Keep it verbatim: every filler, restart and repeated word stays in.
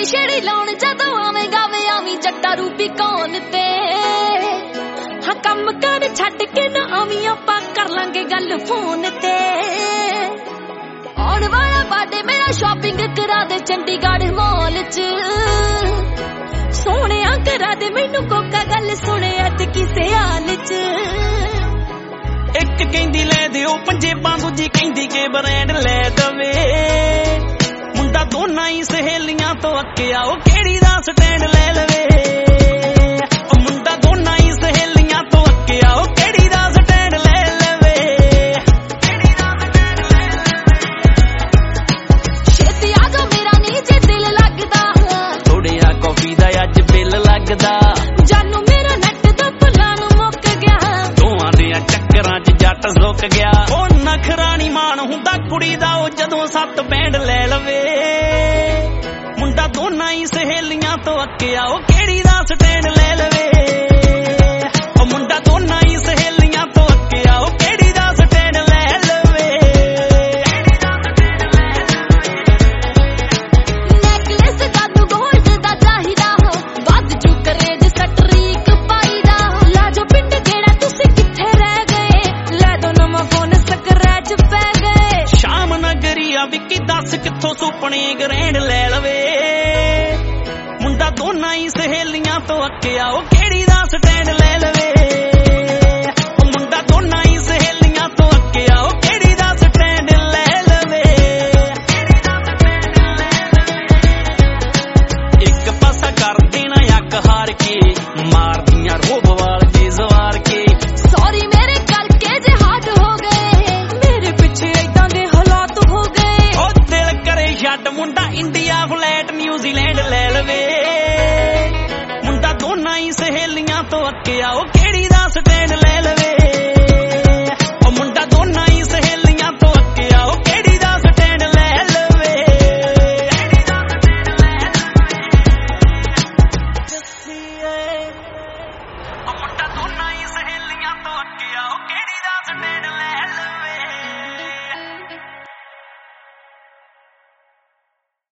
ਛੇੜੀ ਲਾਉਣ ਜਦੋਂ ਆਵੇਂਗਾ ਵੇ ਆਵੀਂ ਜੱਟਾ ਰੂਪੀ ਕੌਣ ਤੇ ਹਾਂ ਕੰਮ ਕਰ ਛੱਡ ਕੇ ਨਾ ਆਵੀਂ ਆਪਾਂ ਕਰ ਲਾਂਗੇ ਗੱਲ ਫੋਨ ਤੇ ਆਉਣ ਵਾਲਾ ਬਾਡੇ ਮੇਰਾ ਸ਼ਾਪਿੰਗ ਕਰਾ ਦੇ ਚੰਡੀਗੜ੍ਹ ਮਾਲ ਚ ਸੋਹਣਿਆ ਕਰਾ ਦੇ ਮੈਨੂੰ ਕੋਕਾ ਗੱਲ ਸੁਣਿਆ ਤੇ ਕਿਸੇ ਹਾਲ ਚ ਇੱਕ ਕਹਿੰਦੀ ਲੈ ਦਿਓ ਪੰਜੇਬਾਂ ਦੂਜੀ ਕਹਿੰਦੀ ਕਿ ਬ੍ਰਾਂਡ ਲੈ ਦਵੇ ਮੁੰਡਾ ਦੋਨਾਂ ਹੀ ਸਹੇਲੀਆਂ ਤੋਂ ਅੱਕਿਆ ਉਹ ਕਿਹੜੀ ਦਾ ਸਟੈਂਡ ਲੈ ਲਵੇ ਉਹ ਮੁੰਡਾ ਦੋਨਾਂ ਹੀ ਸਹੇਲੀਆਂ ਤੋਂ ਅੱਕਿਆ ਉਹ ਕਿਹੜੀ ਦਾ ਸਟੈਂਡ ਲੈ ਲਵੇ ਕਿਹੜੀ ਦਾ ਸਟੈਂਡ ਲੈ ਲਵੇ ਛੇਤੀ ਆ ਜਾ ਮੇਰਾ ਨੀ ਜੇ ਦਿਲ ਲੱਗਦਾ ਥੋੜਿਆ ਕਾਫੀ ਦਾ ਅੱਜ ਬਿੱਲ ਲੱਗਦਾ ਜਾਨੂ ਮੇਰਾ ਨੱਟ ਦਾ ਪਲਾਨ ਮੁੱਕ ਗਿਆ ਦੋਵਾਂ ਦੇ ਚੱਕਰਾਂ 'ਚ ਜੱਟ ਸੁੱਕ ਗਿਆ ਉਹ ਨਖਰਾ ਨੀ ਮਾਣ ਹੁੰਦਾ ਕੁੜੀ ਦਾ ਉਹ ਜਦੋਂ ਸੱਤ ਬੈਂਡ ਲੈ ਲਵੇ ਮੁੰਡਾ ਦੋਨਾਂ ਹੀ ਸਹੇਲੀਆਂ ਤੋਂ ਅੱਕਿਆ ਉਹ ਕਿਹੜੀ ਦਾ ਸਟੈਂਡ ਲੈ ਲਵੇ ਉਹ ਮੁੰਡਾ ਦੋਨਾਂ ਹੀ ਸਹੇਲੀਆਂ ਤੋਂ ਅੱਕਿਆ ਉਹ ਕਿਹੜੀ ਦਾ ਸਟੈਂਡ ਲੈ ਲਵੇ ਨੈਕਲੈਸ ਜਾਦੂ ਗੋਲਡ ਦਾ ਚਾਹੀਦਾ ਵੱਧ ਜੂ ਕਰੇਜ ਸਟਰੀਕ ਪਾਈਦਾ ਲਾਜੋ ਪਿੰਡ ਕਿਹੜਾ ਤੁਸੀਂ ਕਿੱਥੇ ਰਹਿ ਗਏ ਲੈ ਦੋ ਨਵਾਂ ਫੋਨ ਸਕਰੈਚ ਪੈ ਗਏ ਸ਼ਾਮ ਨਗਰੀ ਆ ਵਿੱਕੀ ਦੱਸ ਕਿੱਥੋਂ ਸੁਪਨੇ ਗ੍ਰੈਂਡ ਲੈ ਲਵੇ ਮੁੰਡਾ ਦੋਨਾਂ ਹੀ ਸਹੇਲੀਆਂ ਤੋਂ ਅੱਕਿਆ ਉਹ ਕਿਹੜੀ ਦਾ ਸਟੈਂਡ ਲੈ ਲਵੇ ਉਹ ਮੁੰਡਾ ਦੋਨਾਂ ਹੀ ਸਹੇਲੀਆਂ ਤੋਂ ਅੱਕਿਆ ਉਹ ਕਿਹੜੀ ਦਾ ਸਟੈਂਡ ਲੈ ਲਵੇ ਇੱਕ ਪਾਸਾ ਕਰ ਦੇਣਾ ਅੱਗ ਹਾਰ ਕੇ ਮਾਰਦੀਆਂ ਰੋਬ ਵਾਲ ਕੇ ਜ਼ਵਾਰ ਕੇ ਸੌਰੀ ਮੇਰੇ ਕਰਕੇ ਜੇ ਹੱਦ ਹੋ ਗਏ ਮੇਰੇ ਪਿੱਛੇ ਏਦਾਂ ਦੇ ਹਾਲਾਤ ਹੋ ਗਏ ਉਹ ਦਿਲ ਕਰੇ ਛੱਡ ਮੁੰਡਾ ਇੰਡੀਆ ਫਲੈਟ ਨਿਊਜ਼ੀਲੈਂਡ ਲੈ ਲਵੇ ਮੁੰਡਾ ਦੋਨਾਂ ਹੀ ਸਹੇਲੀਆਂ ਤੋਂ ਅੱਕਿਆ ਉਹ ਕਿਹੜੀ ਦਾ ਸਟੈਂਡ